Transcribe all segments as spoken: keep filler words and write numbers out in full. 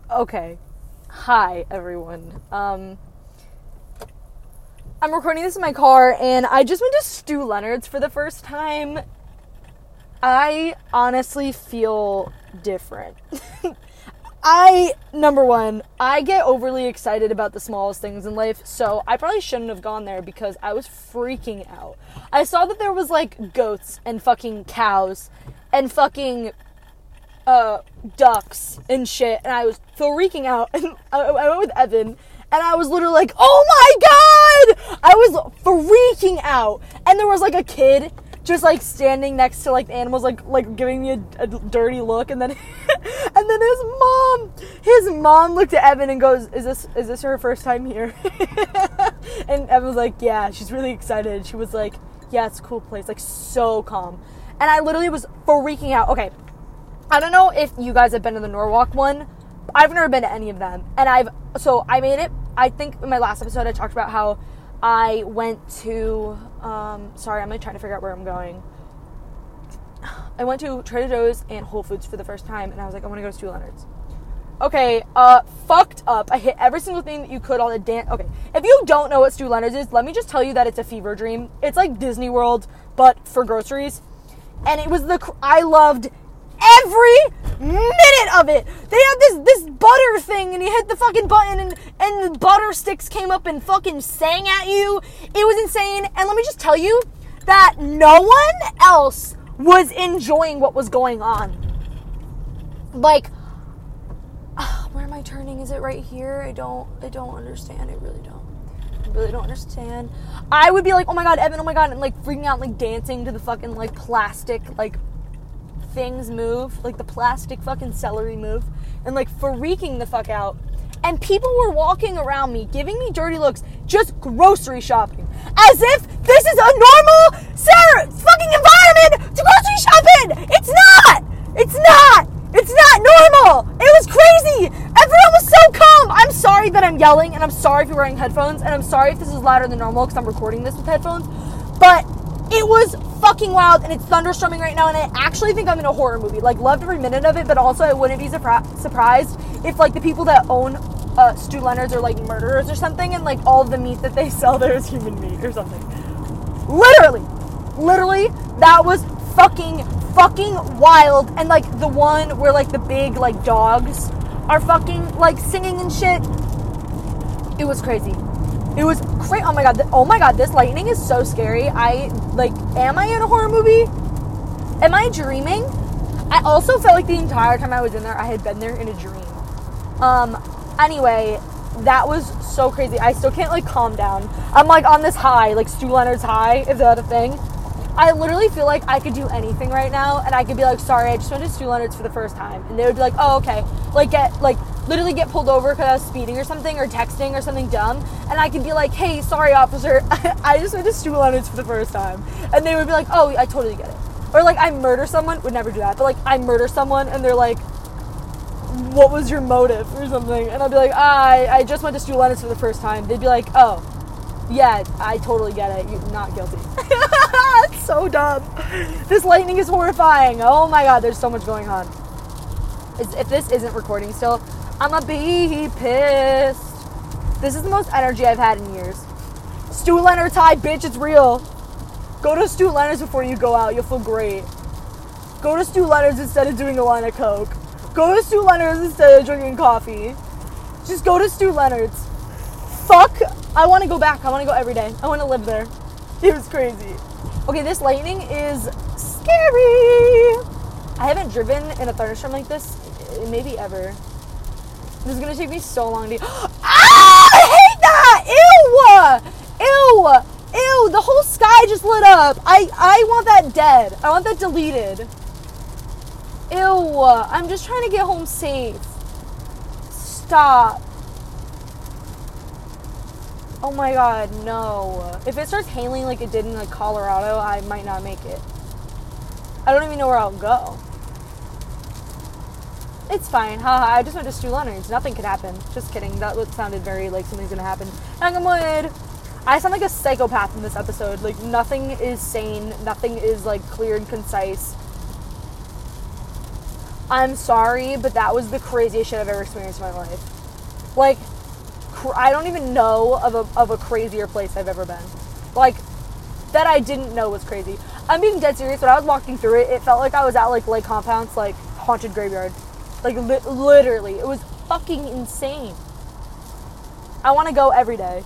Okay. Hi, everyone. Um, I'm recording this in my car, and I just went to Stu Leonard's for the first time. I honestly feel different. I, number one, I get overly excited about the smallest things in life, so I probably shouldn't have gone there because I was freaking out. I saw that there was, like, goats and fucking cows and fucking, uh, ducks and shit, and I was freaking out, and I, I went with Evan, and I was literally like, oh my god! I was freaking out, and there was, like, a kid just, like, standing next to, like, the animals, like, like giving me a, a dirty look, and then, and then his mom, his mom looked at Evan and goes, is this, is this her first time here? And Evan was like, yeah, she's really excited. She was like, yeah, it's a cool place, like, so calm. And I literally was freaking out. Okay, I don't know if you guys have been to the Norwalk one. I've never been to any of them, and I've, so I made it, I think in my last episode I talked about how I went to, um, sorry, I'm like trying to figure out where I'm going. I went to Trader Joe's and Whole Foods for the first time, and I was like, I want to go to Stu Leonard's. Okay, uh, fucked up. I hit every single thing that you could, all the dance. Okay, if you don't know what Stu Leonard's is, let me just tell you that it's a fever dream. It's like Disney World, but for groceries. And it was the, I loved every minute of it. They had this this butter thing, and you hit the fucking button, and, and the butter sticks came up and fucking sang at you. It was insane. And let me just tell you that no one else was enjoying what was going on. Like, uh, where am I turning? Is it right here? I don't, I don't understand. I really don't. I really don't understand. I would be like, oh my god, Evan, oh my god, and like freaking out, like dancing to the fucking like plastic, like, things move, like the plastic fucking celery move, and like freaking the fuck out. And people were walking around me, giving me dirty looks, just grocery shopping, as if this is a normal Sarah fucking environment to grocery shop in. It's not. It's not. It's not normal. It was crazy. Everyone was so calm. I'm sorry that I'm yelling, and I'm sorry if you're wearing headphones, and I'm sorry if this is louder than normal because I'm recording this with headphones, but it was fucking wild, and it's thunderstorming right now, and I actually think I'm in a horror movie. Like, loved every minute of it, but also I wouldn't be surpri- surprised if, like, the people that own uh, Stu Leonard's are, like, murderers or something, and, like, all of the meat that they sell there is human meat or something. Literally. Literally, that was fucking, fucking wild. And, like, the one where, like, the big, like, dogs are fucking, like, singing and shit. It was crazy. It was crazy. Oh my god. Th- oh my god. This lightning is so scary. I, like, am I in a horror movie? Am I dreaming? I also felt like the entire time I was in there, I had been there in a dream. Um, anyway, that was so crazy. I still can't, like, calm down. I'm, like, on this high, like, Stu Leonard's high, if that's a thing. I literally feel like I could do anything right now, and I could be like, sorry, I just went to Stu Leonard's for the first time. And they would be like, oh, okay. Like, get, like, literally get pulled over because I was speeding or something, or texting or something dumb, and I could be like, hey, sorry, officer, I just went to Stu Leonard's for the first time. And they would be like, oh, I totally get it. Or, like, I murder someone, would never do that, but, like, I murder someone, and they're like, what was your motive, or something, and I'd be like, ah, I, I just went to Stu Leonard's for the first time. They'd be like, oh, yeah, I totally get it, you're not guilty. It's so dumb. This lightning is horrifying. Oh my god, there's so much going on. Is, if this isn't recording still, I'ma be pissed. This is the most energy I've had in years. Stu Leonard's high, bitch, it's real. Go to Stu Leonard's before you go out, you'll feel great. Go to Stu Leonard's instead of doing a line of coke. Go to Stu Leonard's instead of drinking coffee. Just go to Stu Leonard's. Fuck, I want to go back. I want to go every day. I want to live there. It was crazy. Okay, this lightning is scary. I haven't driven in a thunderstorm like this maybe ever. This is going to take me so long to... Ah! I hate that! Ew! Ew! Ew! The whole sky just lit up. I, I want that dead. I want that deleted. Ew! I'm just trying to get home safe. Stop. Oh my god, no. If it starts hailing like it did in, like, Colorado, I might not make it. I don't even know where I'll go. It's fine. Haha, I just went to Stu Leonard's. Nothing could happen. Just kidding. That sounded very like something's gonna happen. Knock on wood. I sound like a psychopath in this episode. Like, nothing is sane. Nothing is, like, clear and concise. I'm sorry, but that was the craziest shit I've ever experienced in my life. Like, cr- I don't even know of a, of a crazier place I've ever been. Like, that I didn't know was crazy. I'm being dead serious. When I was walking through it, it felt like I was at, like, Lake Compound's, like, haunted graveyard. Like, li- literally. It was fucking insane. I want to go every day.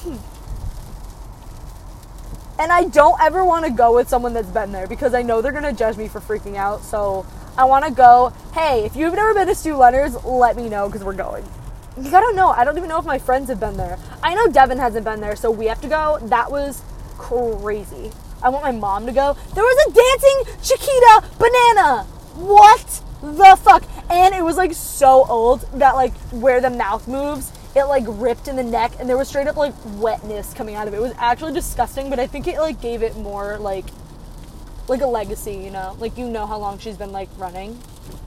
And I don't ever want to go with someone that's been there because I know they're going to judge me for freaking out. So I want to go, hey, if you've never been to Stu Leonard's, let me know because we're going. Because I don't know. I don't even know if my friends have been there. I know Devin hasn't been there, so we have to go. That was crazy. I want my mom to go. There was a dancing Chiquita banana. What the fuck? And it was like so old that like where the mouth moves, it like ripped in the neck and there was straight up like wetness coming out of it. It was actually disgusting, but I think it like gave it more like like a legacy, you know? Like you know how long she's been like running.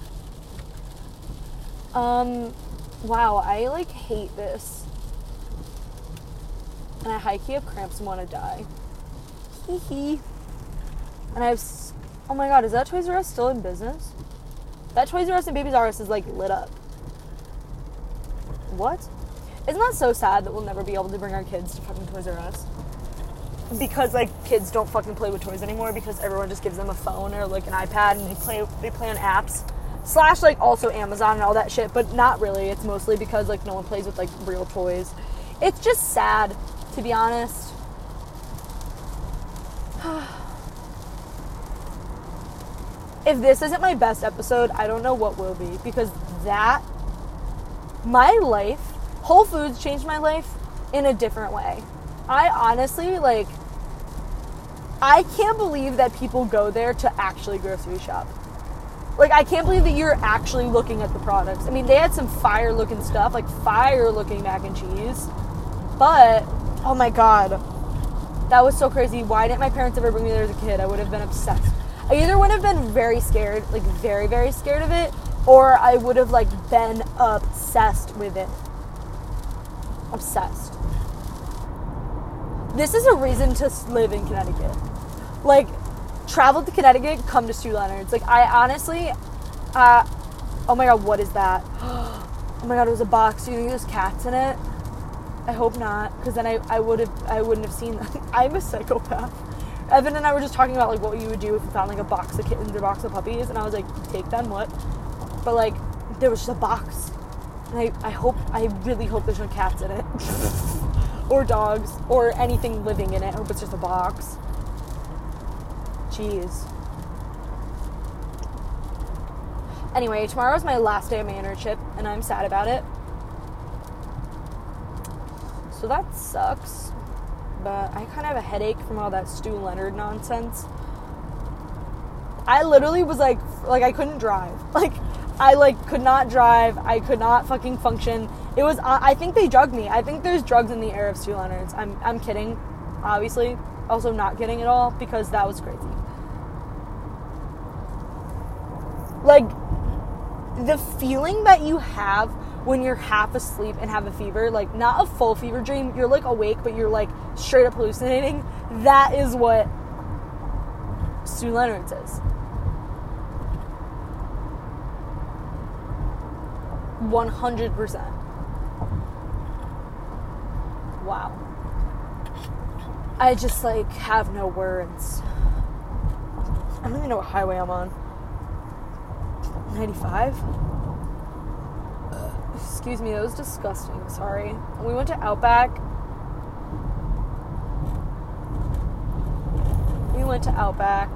Um wow, I like hate this. And I high-key have cramps and want to die. Hee hee. And I have s- oh my god, is that Toys R Us still in business? That Toys R Us and Babies R Us is like lit up. What? Isn't that so sad that we'll never be able to bring our kids to fucking Toys R Us? Because like kids don't fucking play with toys anymore because everyone just gives them a phone or like an iPad and they play they play on apps. Slash like also Amazon and all that shit, but not really. It's mostly because like no one plays with like real toys. It's just sad, to be honest. If this isn't my best episode, I don't know what will be. Because that, my life, Whole Foods changed my life in a different way. I honestly, like, I can't believe that people go there to actually grocery shop. Like, I can't believe that you're actually looking at the products. I mean, they had some fire-looking stuff, like fire-looking mac and cheese. But, oh my god, that was so crazy. Why didn't my parents ever bring me there as a kid? I would have been obsessed. I either would have been very scared, like very, very scared of it, or I would have, like, been obsessed with it. Obsessed. This is a reason to live in Connecticut. Like, travel to Connecticut, come to Stu Leonard's. Like, I honestly, uh, oh my god, what is that? Oh my god, it was a box. Do you think there's cats in it? I hope not, because then I, I would have, I wouldn't have seen them. I'm a psychopath. Evan and I were just talking about, like, what you would do if you found, like, a box of kittens or a box of puppies, and I was like, take them, what? But, like, there was just a box. And I, I hope, I really hope there's no cats in it. Or dogs, or anything living in it. I hope it's just a box. Jeez. Anyway, tomorrow is my last day of my internship, and I'm sad about it. So that sucks. But I kind of have a headache from all that Stu Leonard nonsense. I literally was like, like I couldn't drive. Like, I like could not drive. I could not fucking function. It was, I think they drugged me. I think there's drugs in the air of Stu Leonard's. I'm, I'm kidding, obviously. Also not kidding at all, because that was crazy. Like, the feeling that you have when you're half asleep and have a fever, like, not a full fever dream, you're, like, awake, but you're, like, straight up hallucinating, that is what Stu Leonard's is. one hundred percent. Wow. I just, like, have no words. I don't even know what highway I'm on. ninety-five? Excuse me, that was disgusting. Sorry. We went to Outback. We went to Outback.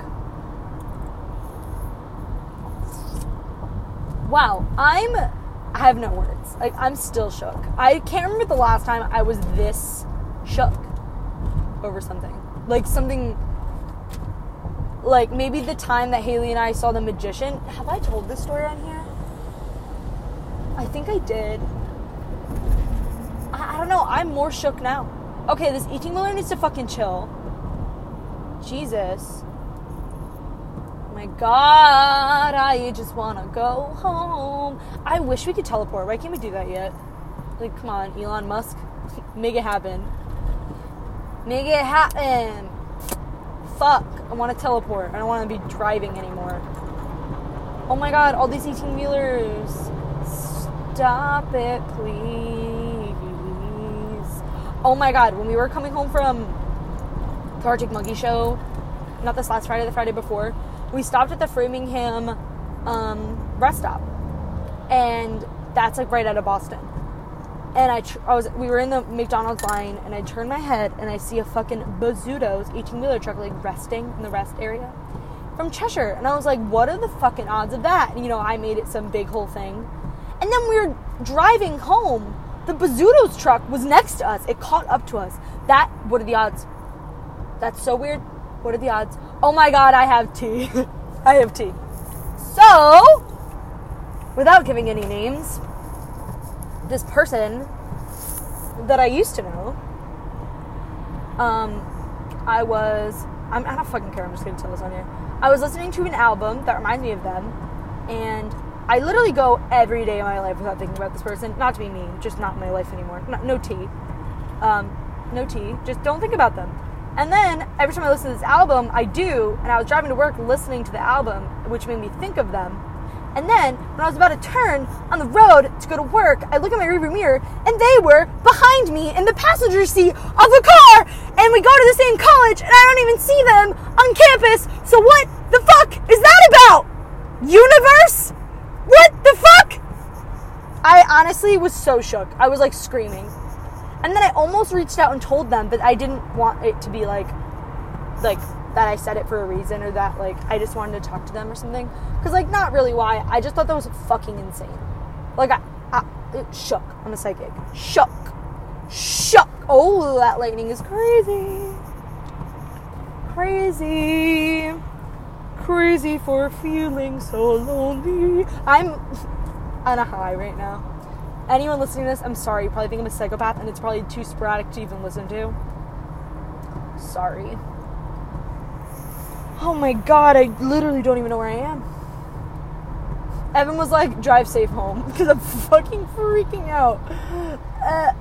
Wow, I'm... I have no words. Like, I'm still shook. I can't remember the last time I was this shook over something. Like, something... Like, maybe the time that Haley and I saw The Magician. Have I told this story on here? I think I did. I, I don't know. I'm more shook now. Okay, this eighteen-wheeler needs to fucking chill. Jesus. Oh my god, I just want to go home. I wish we could teleport. Why can't we do that yet? Like, come on, Elon Musk. Make it happen. Make it happen. Fuck. I want to teleport. I don't want to be driving anymore. Oh my god, all these eighteen-wheelers. Stop it, please. Oh my god, when we were coming home from the Arctic Monkey Show, not this last Friday, the Friday before, we stopped at the Framingham um, rest stop. And that's like right out of Boston. And I, tr- I was, we were in the McDonald's line, and I turned my head, and I see a fucking Bazzuto's eighteen-wheeler truck, like, resting in the rest area from Cheshire. And I was like, what are the fucking odds of that? And, you know, I made it some big whole thing. And then we were driving home. The Bazzuto's truck was next to us. It caught up to us. That, what are the odds? That's so weird. What are the odds? Oh my god, I have tea. I have tea. So, without giving any names, this person that I used to know, um, I was, I'm, I don't fucking care, I'm just going to tell this on here. I was listening to an album that reminds me of them, and I literally go every day of my life without thinking about this person. Not to be mean, just not in my life anymore. Not, no tea. Um, no tea. Just don't think about them. And then, every time I listen to this album, I do, and I was driving to work listening to the album, which made me think of them. And then, when I was about to turn on the road to go to work, I look at my rearview mirror, and they were behind me in the passenger seat of the car, and we go to the same college, and I don't even see them on campus. So what the fuck is that about? Universe? What the fuck? I honestly was so shook. I was like screaming. And then I almost reached out and told them, but I didn't want it to be like, like, that I said it for a reason, or that, like, I just wanted to talk to them or something. Because, like, not really why. I just thought that was fucking insane. Like, I, I it shook. I'm a psychic. Shook. Shook. Oh, that lightning is crazy. Crazy. Crazy for feeling so lonely. I'm on a high right now. Anyone listening to this, I'm sorry. You probably think I'm a psychopath, and it's probably too sporadic to even listen to. Sorry. Oh my god, I literally don't even know where I am. Evan was like, drive safe home, because I'm fucking freaking out. Uh,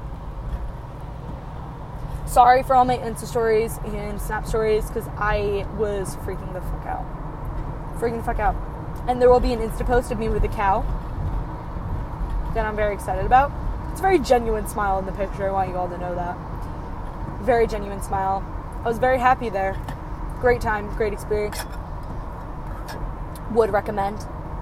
sorry for all my Insta stories and Snap stories, because I was freaking the fuck out. Freaking the fuck out. And there will be an Insta post of me with a cow that I'm very excited about. It's a very genuine smile in the picture, I want you all to know that. Very genuine smile. I was very happy there. Great time, great experience. Would recommend.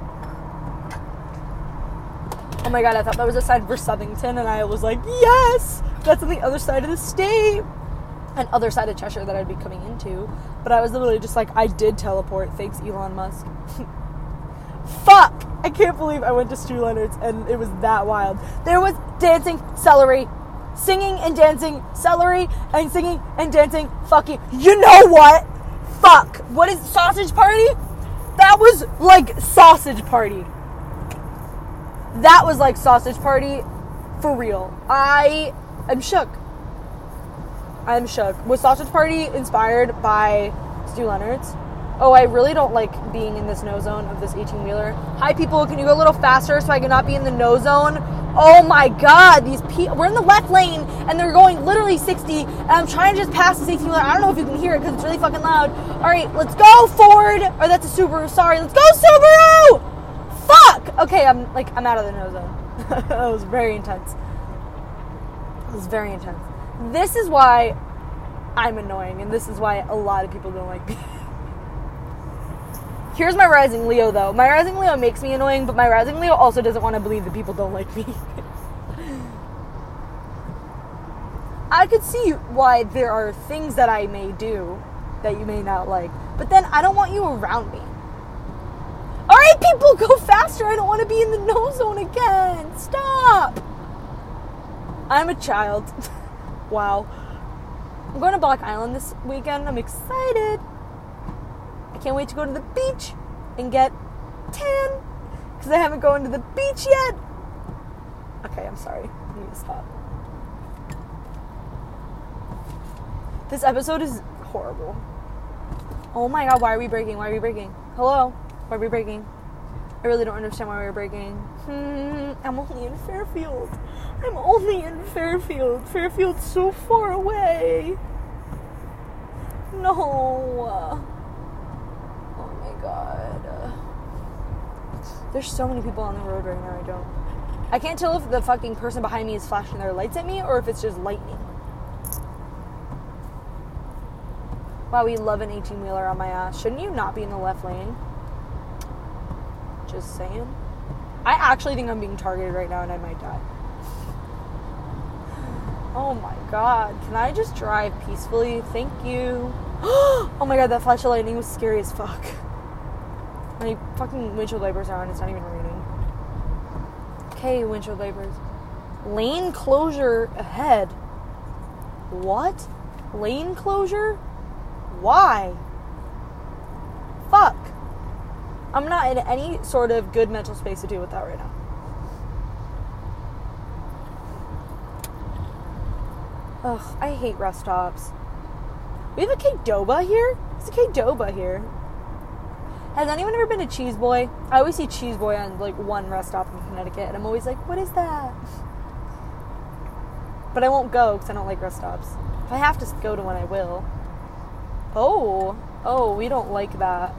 Oh my god, I thought that was a sign for Southington, and I was like, yes! That's on the other side of the state. And other side of Cheshire that I'd be coming into. But I was literally just like, I did teleport, thanks Elon Musk. Fuck! I can't believe I went to Stu Leonard's, and it was that wild. There was dancing celery. Singing and dancing celery, and singing and dancing fucking, you know what? Fuck. What is sausage party? That was like sausage party. That was like sausage party for real. I am shook. I'm shook. Was sausage party inspired by Stu Leonard's? Oh, I really don't like being in this no zone of this eighteen-wheeler. Hi, people. Can you go a little faster so I cannot be in the no zone? Oh my god, these people, we're in the left lane, and they're going literally sixty, and I'm trying to just pass this eighteen-wheeler. I don't know if you can hear it, because it's really fucking loud. Alright, let's go, Ford! Or that's a Subaru, sorry. Let's go, Subaru! Fuck! Okay, I'm, like, I'm out of the no zone. That was very intense. It was very intense. This is why I'm annoying, and this is why a lot of people don't like me. Here's my rising Leo, though. My rising Leo makes me annoying, but my rising Leo also doesn't want to believe that people don't like me. I could see why there are things that I may do that you may not like, but then I don't want you around me. Alright, people, go faster. I don't want to be in the no zone again. Stop. I'm a child. Wow. I'm going to Block Island this weekend. I'm excited. I can't wait to go to the beach and get tan, because I haven't gone to the beach yet. Okay, I'm sorry. I need to stop. This episode is horrible. Oh my god, why are we breaking? Why are we breaking? Hello? Why are we breaking? I really don't understand why we're breaking. Hmm, I'm only in Fairfield. I'm only in Fairfield. Fairfield's so far away. No. God. There's so many people on the road right now, I don't. I can't tell if the fucking person behind me is flashing their lights at me or if it's just lightning. Wow, we love an eighteen-wheeler on my ass. Shouldn't you not be in the left lane? Just saying. I actually think I'm being targeted right now and I might die. Oh my god. Can I just drive peacefully? Thank you. Oh my god, that flash of lightning was scary as fuck. My fucking windshield wipers are on. It's not even raining. Okay, windshield wipers. Lane closure ahead. What? Lane closure? Why? Fuck. I'm not in any sort of good mental space to deal with that right now. Ugh, I hate rest stops. We have a Qdoba here? There's a Qdoba here. Has anyone ever been to Cheese Boy? I always see Cheese Boy on, like, one rest stop in Connecticut, and I'm always like, what is that? But I won't go, because I don't like rest stops. If I have to go to one, I will. Oh. Oh, we don't like that.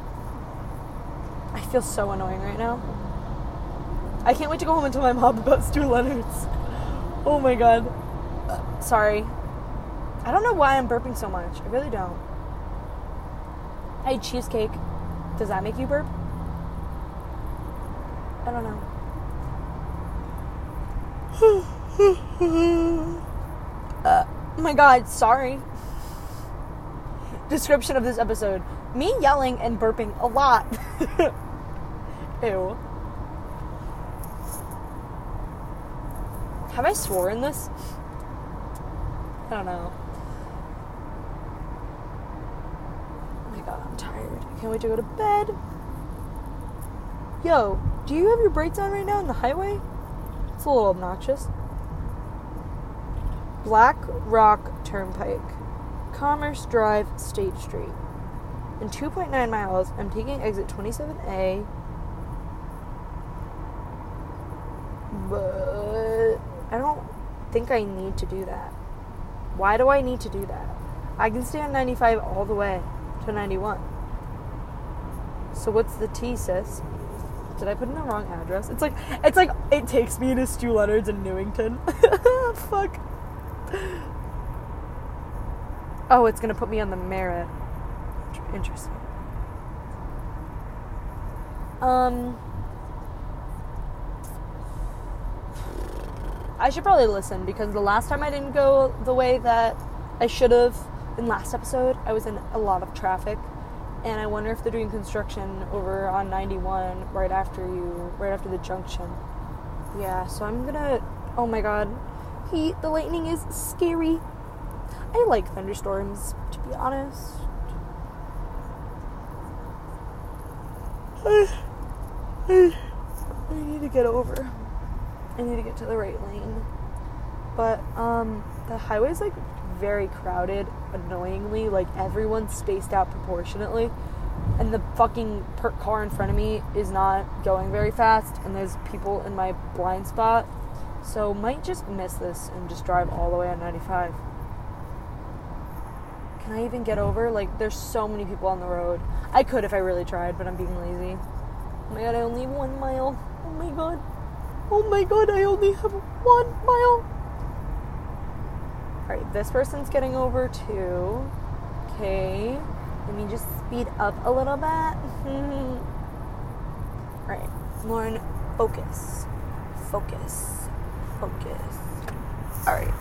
I feel so annoying right now. I can't wait to go home and tell my mom about Stu Leonard's. Oh my god. Uh, sorry. I don't know why I'm burping so much. I really don't. I ate cheesecake. Does that make you burp? I don't know. uh, oh my god, sorry. Description of this episode. Me yelling and burping a lot. Ew. Have I swore in this? I don't know. Oh my god, I'm tired. I can't wait to go to bed. Yo, do you have your brakes on right now on the highway? It's a little obnoxious. Black Rock Turnpike. Commerce Drive, State Street. In two point nine miles, I'm taking exit twenty-seven A. But I don't think I need to do that. Why do I need to do that? I can stay on ninety-five all the way to ninety-one. So what's the T, sis? Did I put in the wrong address? It's like, it's like, it takes me to Stu Leonard's in Newington. Fuck. Oh, it's gonna put me on the Merritt. Interesting. Um, I should probably listen, because the last time I didn't go the way that I should have in last episode, I was in a lot of traffic, and I wonder if they're doing construction over on ninety-one right after you, right after the junction. Yeah, so I'm gonna, oh my god, heat, the lightning is scary. I like thunderstorms, to be honest. I, I, I need to get over. I need to get to the right lane. But, um, the highway's, like, very crowded, annoyingly. Like, everyone's spaced out proportionately. And the fucking per- car in front of me is not going very fast. And there's people in my blind spot. So, might just miss this and just drive all the way on ninety-five. Can I even get over? Like, there's so many people on the road. I could if I really tried, but I'm being lazy. Oh my god, I only have one mile. Oh my god. Oh my god, I only have one mile. Alright, this person's getting over too. Okay. Let me just speed up a little bit. Alright, Lauren, focus. Focus. Focus. Alright.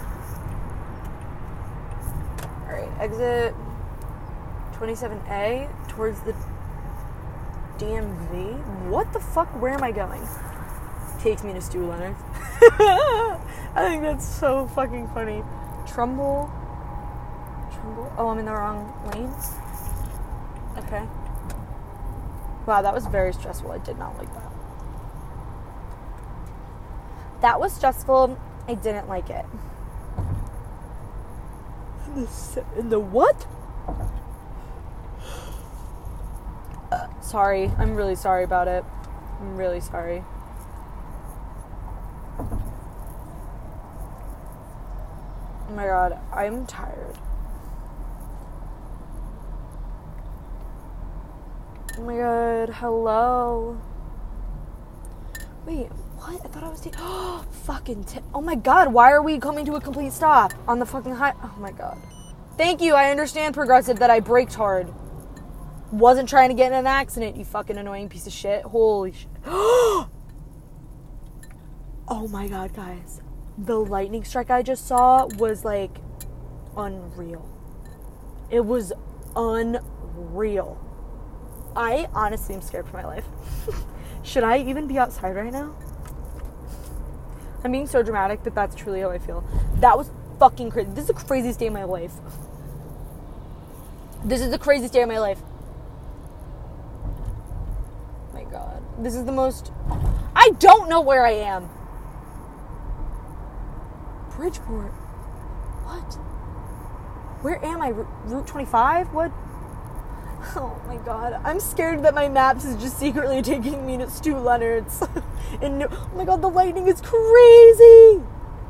Alright, exit twenty-seven A towards the D M V. What the fuck? Where am I going? Takes me to Stu Leonard's. I think that's so fucking funny. Trumbull. Trumbull. Oh, I'm in the wrong lane. Okay. Wow, that was very stressful. I did not like that. That was stressful. I didn't like it. In the, in the what? Uh, sorry. I'm really sorry about it. I'm really sorry. Oh my god, I'm tired. Oh my god, hello. Wait, what? I thought I was taking... Oh, fucking... T- oh my god, why are we coming to a complete stop on the fucking high... Oh my god. Thank you, I understand, Progressive, that I braked hard. Wasn't trying to get in an accident, you fucking annoying piece of shit. Holy shit. Oh my god, guys. The lightning strike I just saw was, like, unreal. It was unreal. I honestly am scared for my life. Should I even be outside right now? I'm being so dramatic, but that's truly how I feel. That was fucking crazy. This is the craziest day of my life. This is the craziest day of my life. My god. This is the most... I don't know where I am. Bridgeport. What? Where am I? Route twenty-five? What? Oh my god. I'm scared that my maps is just secretly taking me to Stu Leonard's. And no- oh my god, the lightning is crazy!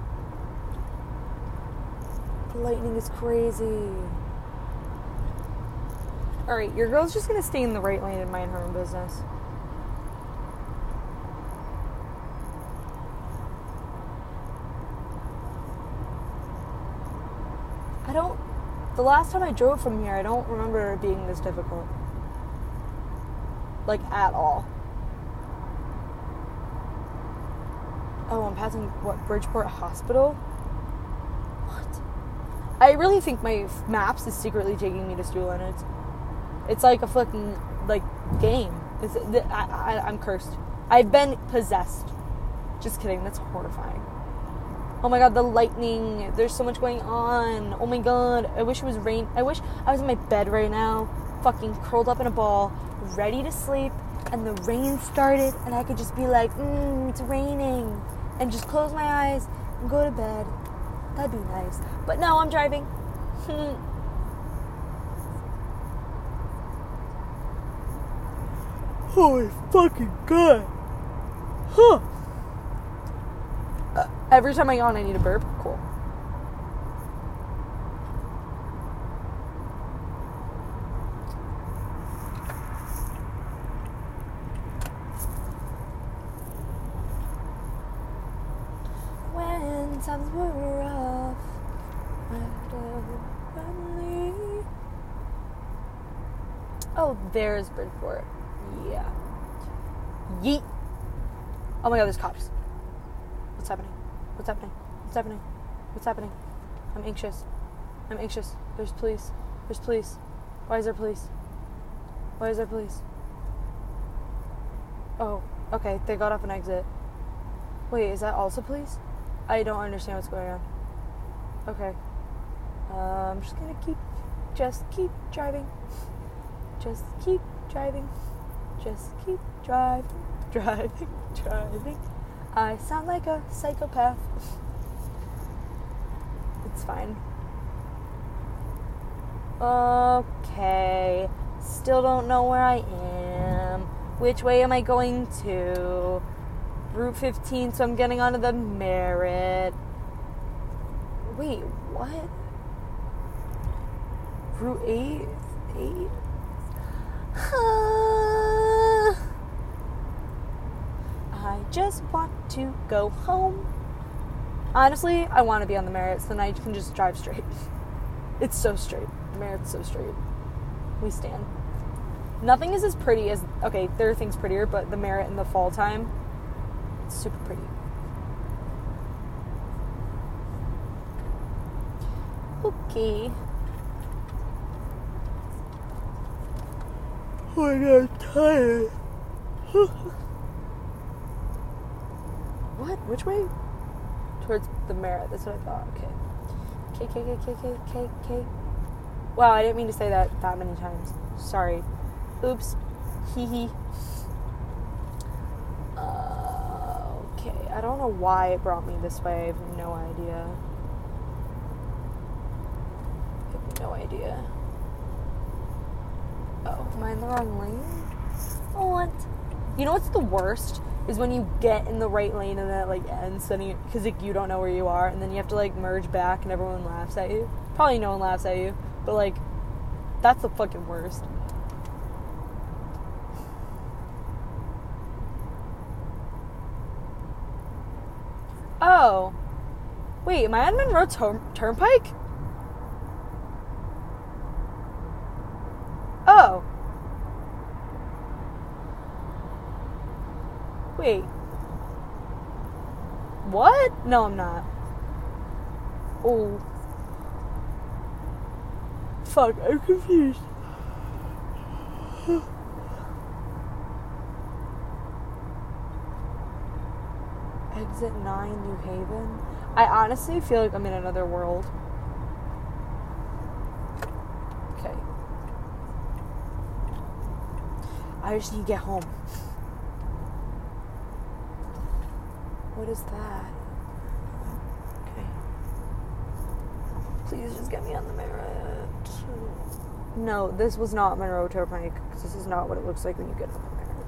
The lightning is crazy. Alright, your girl's just gonna stay in the right lane and mind her own business. I don't... The last time I drove from here, I don't remember it being this difficult. Like, at all. Oh, I'm passing, what, Bridgeport Hospital? What? I really think my maps is secretly taking me to Stu Leonard's. It's like a fucking, like, game. It's, I, I, I'm cursed. I've been possessed. Just kidding, that's horrifying. Oh my god, the lightning. There's so much going on. Oh my god. I wish it was rain. I wish I was in my bed right now, fucking curled up in a ball, ready to sleep, and the rain started, and I could just be like, mmm, it's raining, and just close my eyes and go to bed. That'd be nice. But no, I'm driving. Holy fucking god. Huh. Uh, every time I yawn, I need a burp. Cool. When times were rough, I oh, there's Bridgeport. Yeah. Yeet. Oh my god, there's cops. What's happening? What's happening? What's happening? What's happening? I'm anxious. I'm anxious. There's police. There's police. Why is there police? Why is there police? Oh, okay. They got off an exit. Wait, is that also police? I don't understand what's going on. Okay. Uh, I'm just gonna keep, just keep driving. Just keep driving. Just keep driving, driving, driving. I sound like a psychopath. It's fine. Okay. Still don't know where I am. Which way am I going to? Route fifteen, so I'm getting onto the Merritt. Wait, what? Route eight? eight? I just want to go home. Honestly, I want to be on the Merritt, so then I can just drive straight. It's so straight. The Merritt's so straight. We stand. Nothing is as pretty as... Okay, there are things prettier, but the Merritt in the fall time, it's super pretty. Okay. Oh my god, I'm tired. What? Which way? Towards the Merritt. That's what I thought. Okay. K, K, K, K, K, K, K. Wow, I didn't mean to say that that many times. Sorry. Oops. Hee hee. Uh, okay. I don't know why it brought me this way. I have no idea. I have no idea. Oh, am I in the wrong lane? What? You know what's the worst? Is when you get in the right lane and then it, like, ends, because like, you don't know where you are, and then you have to, like, merge back and everyone laughs at you. Probably no one laughs at you, but, like, that's the fucking worst. Oh. Wait, am I on Monroe Tur- Turnpike? Oh. Wait. What? No, I'm not. Oh. Fuck, I'm confused. Exit nine, New Haven. I honestly feel like I'm in another world. Okay. I just need to get home. What is that? Okay. Please just get me on the merit. No, this was not Monroe Turnpike, because this is not what it looks like when you get on the merit.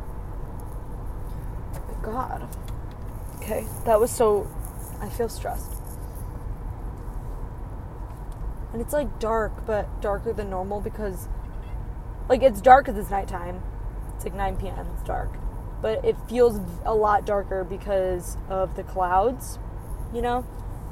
Oh my god. Okay, that was so... I feel stressed. And it's like dark, but darker than normal because... Like, it's dark because it's nighttime. It's like nine p.m. It's dark. But it feels a lot darker because of the clouds, you know?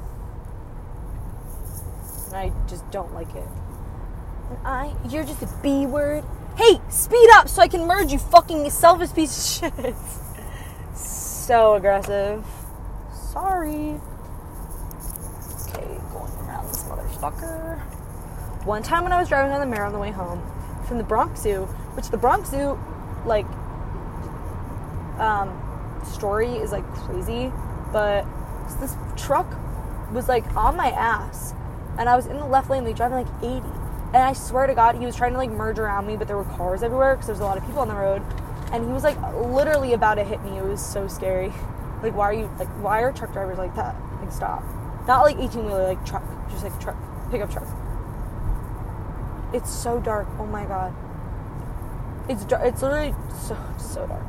And I just don't like it. And I... You're just a B word. Hey, speed up so I can merge, you fucking selfish piece of shit. So aggressive. Sorry. Okay, going around this motherfucker. One time when I was driving on the Mare on the way home from the Bronx Zoo, which the Bronx Zoo, like, um, story is, like, crazy, but this truck was, like, on my ass, and I was in the left lane, like, driving, like, eighty, and I swear to God, he was trying to, like, merge around me, but there were cars everywhere, because there's a lot of people on the road, and he was, like, literally about to hit me. It was so scary. Like, why are you, like, why are truck drivers like that? Like, stop. Not like eighteen-wheeler, like, truck. Just, like, truck. Pickup truck. It's so dark. Oh, my God. It's dark. It's literally so, so dark.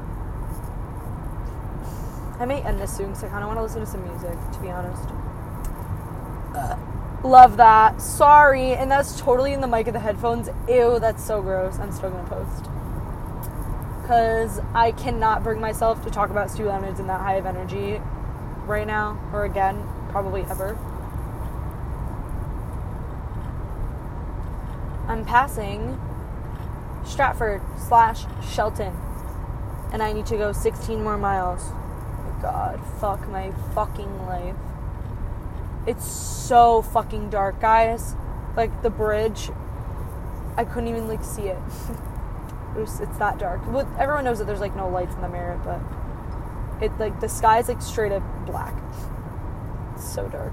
I may end this soon, because I kind of want to listen to some music, to be honest. Uh, love that. Sorry. And that's totally in the mic of the headphones. Ew, that's so gross. I'm still going to post. Because I cannot bring myself to talk about Stu Leonard's in that high of energy right now, or again, probably ever. I'm passing Stratford slash Shelton, and I need to go sixteen more miles. Oh my God, fuck my fucking life. It's so fucking dark, guys. Like, the bridge, I couldn't even, like, see it. It was, it's that dark. Well, everyone knows that there's, like, no lights in the mirror, but it, like, the sky's, like, straight up black. It's so dark.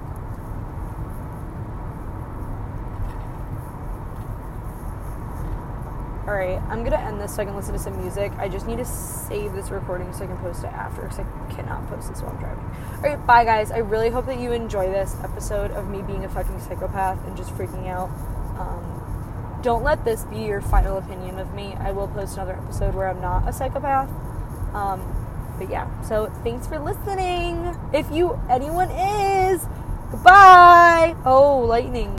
Alright, I'm gonna end this so I can listen to some music. I just need to save this recording so I can post it after, because I cannot post this while I'm driving. Alright, bye, guys. I really hope that you enjoy this episode of me being a fucking psychopath and just freaking out. Um... Don't let this be your final opinion of me. I will post another episode where I'm not a psychopath. Um, but yeah, so thanks for listening. If you, anyone is, goodbye. Oh, lightning.